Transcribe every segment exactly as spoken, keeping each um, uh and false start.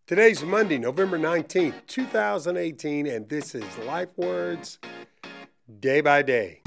Today's Monday, November nineteenth, two thousand eighteen, and this is Life Words Day by Day.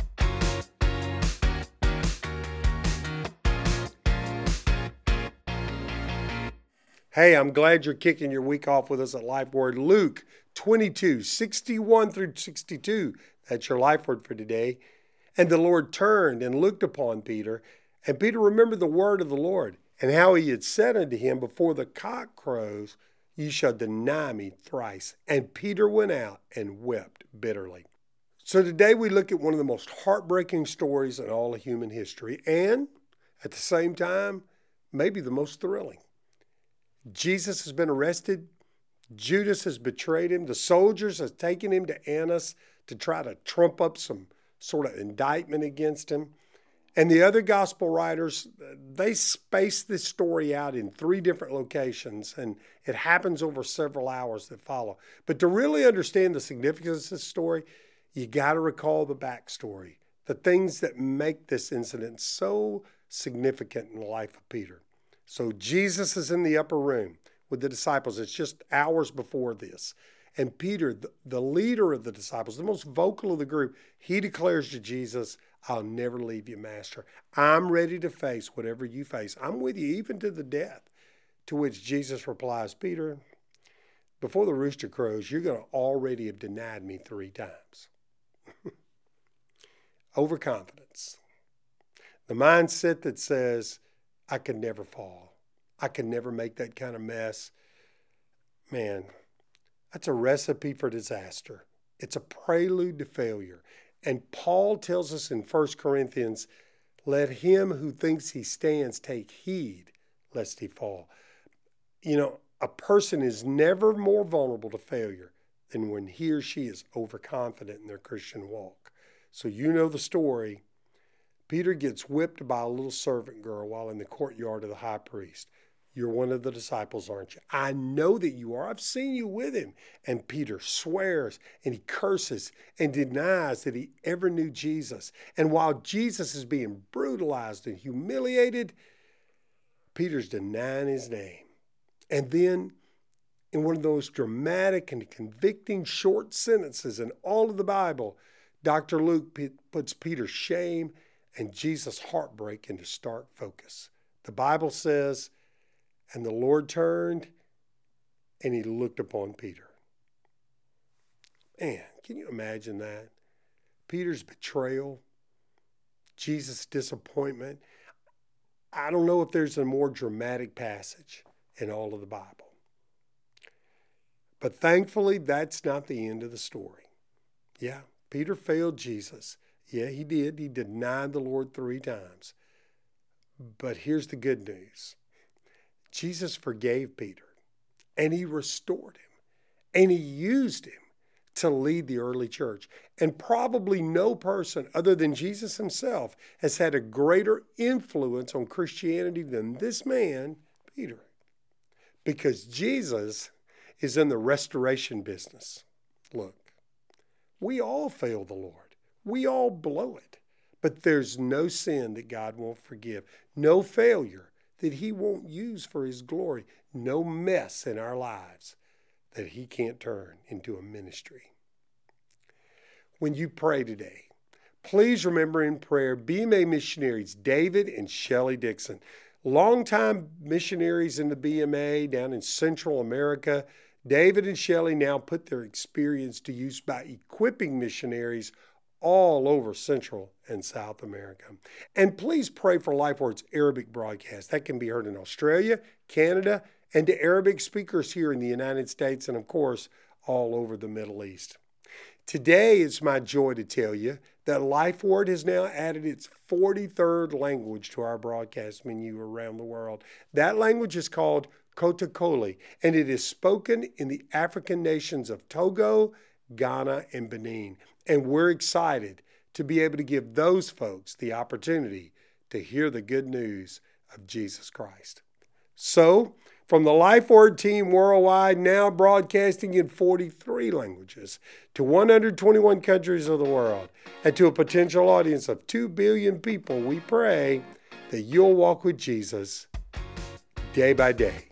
Hey, I'm glad you're kicking your week off with us at Life Word. Luke twenty-two, sixty-one through sixty-two. That's your life word for today. And the Lord turned and looked upon Peter, and Peter remembered the word of the Lord, and how he had said unto him, before the cock crows, you shall deny me thrice. And Peter went out and wept bitterly. So today we look at one of the most heartbreaking stories in all of human history, and at the same time, maybe the most thrilling. Jesus has been arrested. Judas has betrayed him. The soldiers have taken him to Annas to try to trump up some sort of indictment against him. And the other gospel writers, they space this story out in three different locations, and it happens over several hours that follow. But to really understand the significance of this story, you got to recall the backstory, the things that make this incident so significant in the life of Peter. So Jesus is in the upper room with the disciples. It's just hours before this. And Peter, the, the leader of the disciples, the most vocal of the group, he declares to Jesus, I'll never leave you, Master. I'm ready to face whatever you face. I'm with you even to the death. To which Jesus replies, Peter, before the rooster crows, you're going to already have denied me three times. Overconfidence. The mindset that says, I could never fall. I could never make that kind of mess. Man, that's a recipe for disaster. It's a prelude to failure. And Paul tells us in First Corinthians, let him who thinks he stands take heed lest he fall. You know, a person is never more vulnerable to failure than when he or she is overconfident in their Christian walk. So you know the story. Peter gets whipped by a little servant girl while in the courtyard of the high priest. You're one of the disciples, aren't you? I know that you are. I've seen you with him. And Peter swears and he curses and denies that he ever knew Jesus. And while Jesus is being brutalized and humiliated, Peter's denying his name. And then in one of those dramatic and convicting short sentences in all of the Bible, Doctor Luke puts Peter's shame and Jesus' heartbreak into stark focus. The Bible says, and the Lord turned and he looked upon Peter. Man, can you imagine that? Peter's betrayal, Jesus' disappointment. I don't know if there's a more dramatic passage in all of the Bible. But thankfully, that's not the end of the story. Yeah, Peter failed Jesus. Yeah, he did. He denied the Lord three times. But here's the good news. Jesus forgave Peter, and he restored him, and he used him to lead the early church. And probably no person other than Jesus himself has had a greater influence on Christianity than this man, Peter. Because Jesus is in the restoration business. Look, we all fail the Lord. We all blow it. But there's no sin that God won't forgive. No failure that he won't use for his glory. No mess in our lives that he can't turn into a ministry. When you pray today, please remember in prayer B M A missionaries David and Shelley Dixon, longtime missionaries in the B M A down in Central America. David and Shelley now put their experience to use by equipping missionaries all over Central and South America. And please pray for Life Word's Arabic broadcast. That can be heard in Australia, Canada, and to Arabic speakers here in the United States and, of course, all over the Middle East. Today, it's my joy to tell you that Life Word has now added its forty-third language to our broadcast menu around the world. That language is called Kotakoli, and it is spoken in the African nations of Togo, Ghana, and Benin. And we're excited to be able to give those folks the opportunity to hear the good news of Jesus Christ. So, from the Life Word team worldwide, now broadcasting in forty-three languages to one hundred twenty-one countries of the world, and to a potential audience of two billion people, we pray that you'll walk with Jesus day by day.